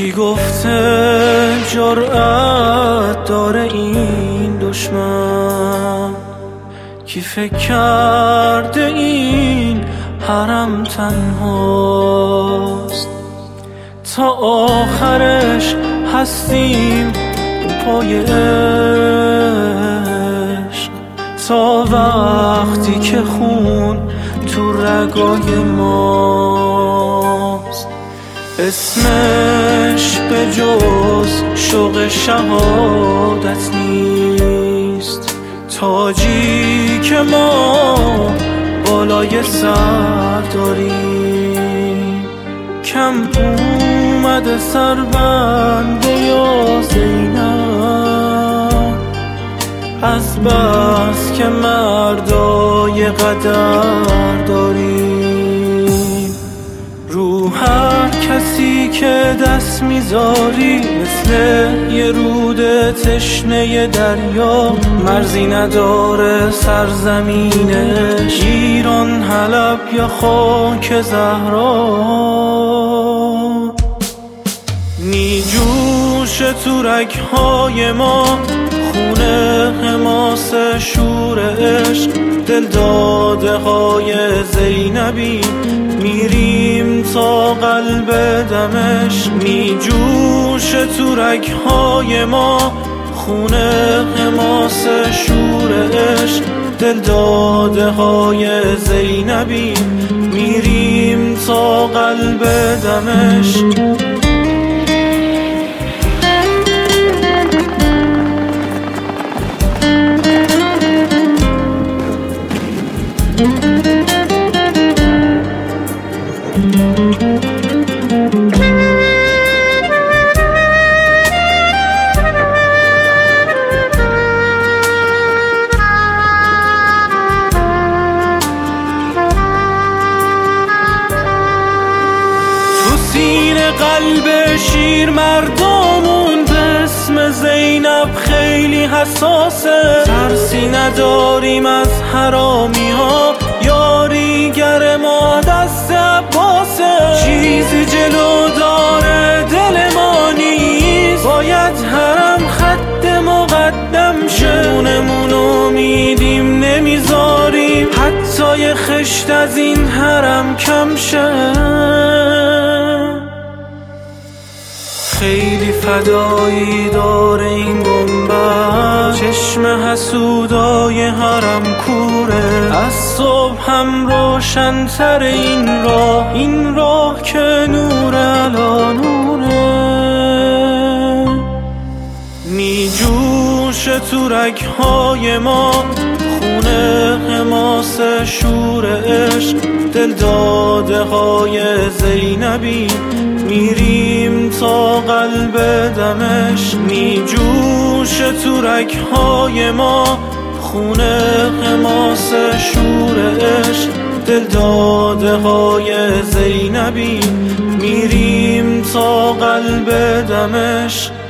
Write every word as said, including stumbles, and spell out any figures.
کی گفته جرأت داره این دشمن؟ کی فکر کرده این حرم تنهاست؟ تا آخرش هستیم پای عشق، تا وقتی که خون تو رگای ماست. اسمش به جز شوق شهادت نیست، تاجی که ما بالای سر داریم. کم اومده سربنده یا زینب، از بس که مردای قدر داریم. رو هر کسی که دست میذاری مثل یه رود تشنه دریا، مرزی نداره سرزمینش، ایران، حلب یا خاک زهرا. میجوشه تو رگ‌های ما خون حماس شور عشق، دل داده های زینبی، میریم تا قلب دمشق. میجوشه تو رگ‌های ما خون حماس شور عشق، دل داده های زینبی، میریم تا قلب دمشق. سینه قلب شیر مردمون به اسم زینب خیلی حساسه، ترسی نداریم از حرامی ها، یاریگر ما دست عباسه. چیزی جلو داره دل ما نیست، باید حرم خط مقدم شه. جونمون امیدیم نمیذاریم حتی یه خشت از این حرم کم شه. خیلی فدایی داره این گنبد، چشم حسودای حرم کوره. از صبح هم روشن‌تر این راه، این راه که نور علا نوره. میجوشه تو رگ‌های ما خون حماس شور عشق، دل داده های زینبی، میریم تا قلب دمشق. میجوشه تو رگ‌های ما خون حماس شور عشق، دل داده های زینبی، میریم تا قلب دمشق.